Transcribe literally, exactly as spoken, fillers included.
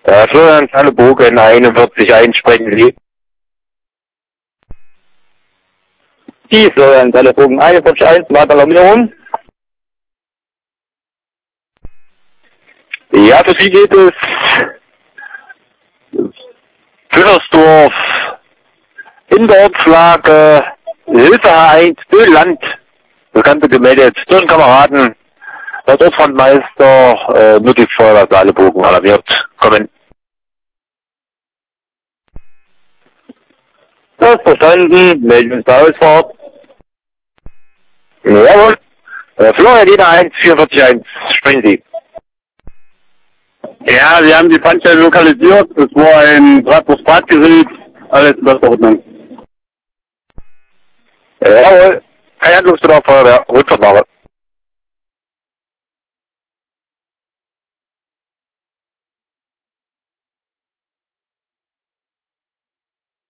Äh, Florian Zallebogen, einundvierzig eins, sprechen Sie. Die Florian Zallebogen, einundvierzig eins, weiter Alarmierung. Ja, für Sie geht es Füllersdorf, in der Ortslage Hilfe H eins, Böhland, das Ganze gemeldet durch den Kameraden, der Ortsbrandmeister, äh, nur die Feuerwehr Zallebogen alarmiert. Kommen. Das ist verstanden, melden uns bei Ausfahrt. Jawohl. Äh, Florian Jena eins, vierundvierzig eins, sprechen Sie. Ja, wir haben die Brandstelle lokalisiert. Es war ein Bratwurst-Bratgerät. Alles in bester Ordnung. Jawohl. Kein Handlungsbedarf, Feuerwehr, Rückfahrtware.